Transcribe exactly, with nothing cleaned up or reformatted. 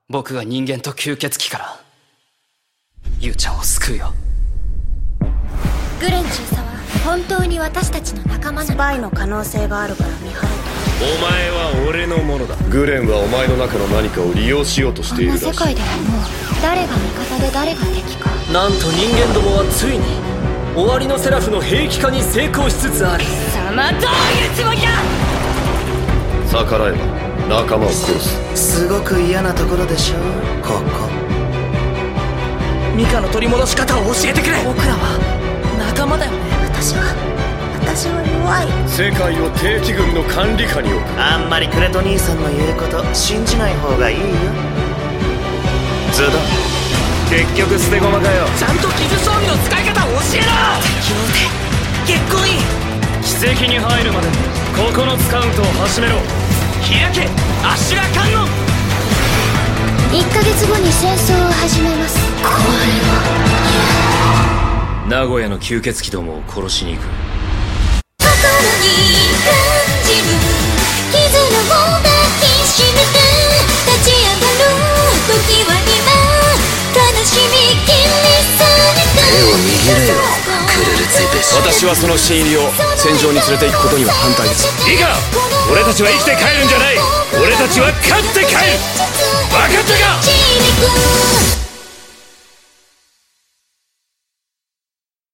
僕が人間と吸血鬼からゆうちゃんを救うよ。 グレン中佐は本当に私たちの仲間なの？スパイの可能性があるから見張れと。 お前は俺のものだ。グレンはお前の中の何かを利用しようとしているらしい。 こんな世界ではもう誰が味方で誰が敵か。 なんと人間どもはついに終わりのセラフの兵器化に成功しつつある。 貴様どういうつもりだ。 逆らえば仲間を殺す。 すごく嫌なところでしょここ。 ミカの取り戻し方を教えてくれ。僕らは仲間だよね。 私は私は弱い。 世界を敵軍の管理下に置く。 あんまりクレト兄さんの言うこと信じない方がいいよ。ズドン。結局捨て駒かよ。 ちゃんと技術装備の使い方を教えろ。 敵を撃て。結婚いい。 奇跡に入るまでここのつカウントを始めろ。 開けアッシュラ観音。 いっかげつごに戦争を始めます。これは名古屋の吸血鬼どもを殺しに行く。 心に感じる絆を抱きしめて立ち上がる時は今悲しみ切り裂いて。 手を握れよクルルツェペシ。 私はその新入りを戦場に連れて行くことには反対です。いいか、俺たちは生きて帰るんじゃない。俺たちは勝って帰る。分かったか。